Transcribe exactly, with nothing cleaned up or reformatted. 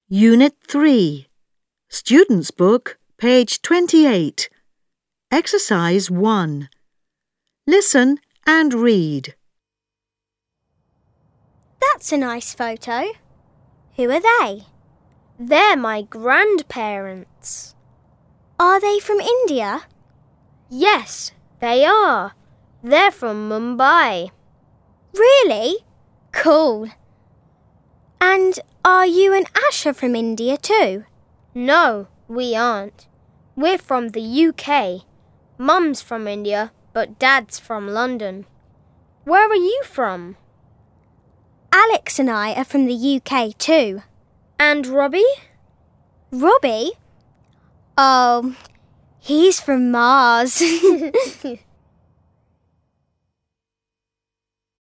Unit three, Student's Book, page twenty-eight. Exercise one. Listen and read. That's a nice photo. Who are they? They're my grandparents. Are they from India? Yes, they are. They're from Mumbai. Really? Cool. And are you and Ash from India too? No, we aren't. We're from the U K. Mum's from India, but Dad's from London. Where are you from? Alex and I are from the U K too. And Robbie? Robbie? Oh, he's from Mars.